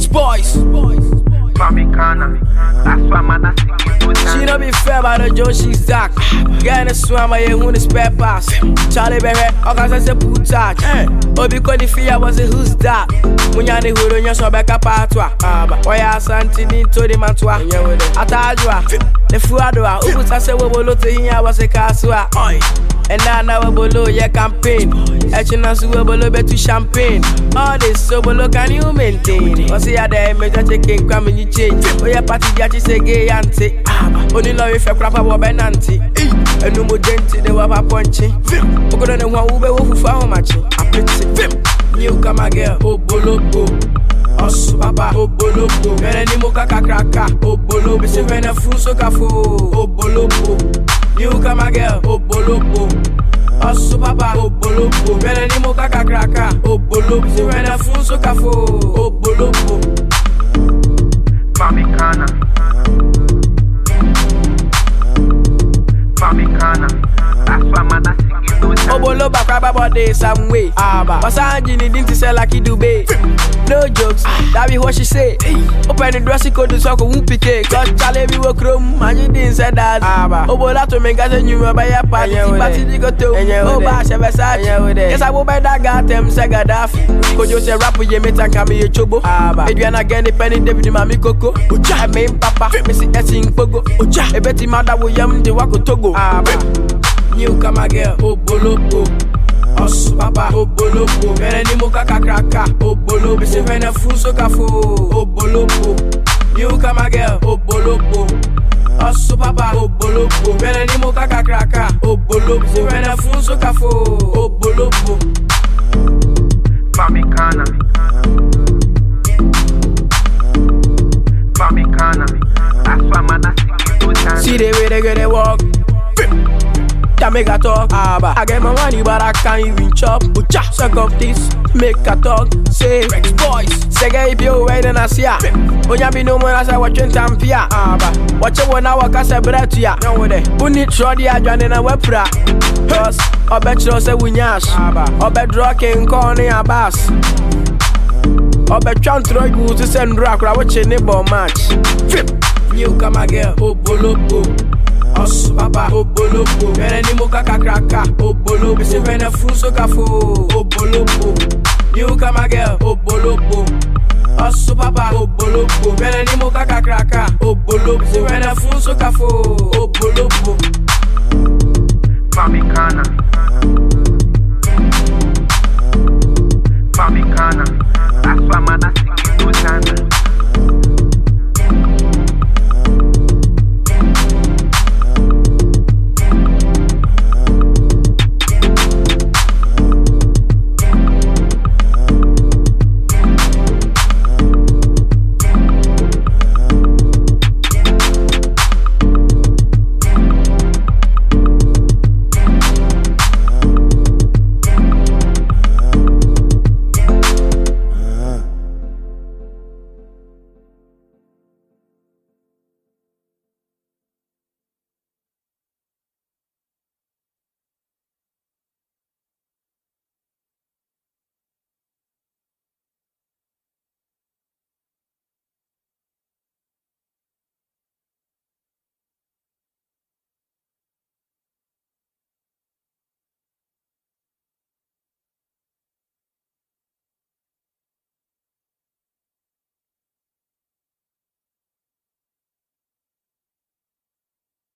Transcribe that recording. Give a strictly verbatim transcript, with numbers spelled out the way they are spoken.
Boys. Famicana, that's why man I sing it. She don't be fair by the Joe, she's dark. Getting a swam, I ain't the spare pass. Charlie Berry, I got a put touch. Obi Connie Fia was a who's that? When you're the hood on your shop back up at why are Santini to the Mantua? I told you, the Fuadua, who was I say, we will look to him, I was a castle. And now now below your campaign. Etching us we below to champagne. All this so below can you maintain? Or see how they make a chicken come in you change. Oh yeah, party that you say gay auntie. Only love if you crap about Benanti. And no more gentle they were punching. We're gonna know who be who for how much. I pity you come again. Oh bolobo. Os papa oh bolobo. And any moka kraka. Oh bolobo. Se when a fool so kafo. Oh bolobo. You come again, oh bolobo. Osu papa, oh bolobo. Bele ni moka kakraka, oh bolobo. Si when a fool so kafo, oh bolobo. Famicana, Famicana, that's why man I sing it. Oh boloba, crab about day some way. Aba, Wasanji didn't sell like he do babe. No jokes, that be what she say. Open the dressing code to suck a whoopee cake. Cause Charlie be work room, and you didn't say that. Oh, bola to make us a new by your party. Party you go to. Oh, bash, ever said. Yes, I will buy that guy, them Sega Daffy. Could you say rap with your mate and come here, Chobo? If you're not getting penny, David, Mammy Coco. I mean, Papa, Missy Essing Pogo. A betty mother will yam the Wako Togo. You come again, oh, bolobo. Os papa, oh bolobo. Bele ni moka kakraka, oh bolobo. Se when a fool so kafo, oh bolobo. You come again, oh bolobo. Os papa, oh bolobo. Bele ni moka kakraka, oh bolobo. Se when a fool so kafo, oh bolobo. Famicana, Famicana, that's why man I sing it. See the way they get they walk. That make a talk, Abba. I get my money, but I can't even chop. Ucha, suck up this, make a talk. Say, Rex Boys. Say, if you wait and I see ya. When you be no more as I watch in Tampia, Abba. Watch it when I walk as a breath to ya. No way. Who need Trody? I join in a web pra. Cause, I bet you say we nyash. I bet rocking corner a bass. I bet you Troy go to send rock. I watch a neighbor match. You come again, oh bolobo. Os papa, oh bolobo. Bele ni moka kakraka, oh bolobo. Se when a fool so kafo, oh bolobo. You come again, oh bolobo. Os papa, oh bolobo. Bele ni moka kakraka, oh bolobo. Se when a fool so kafo, oh bolobo. Famicana.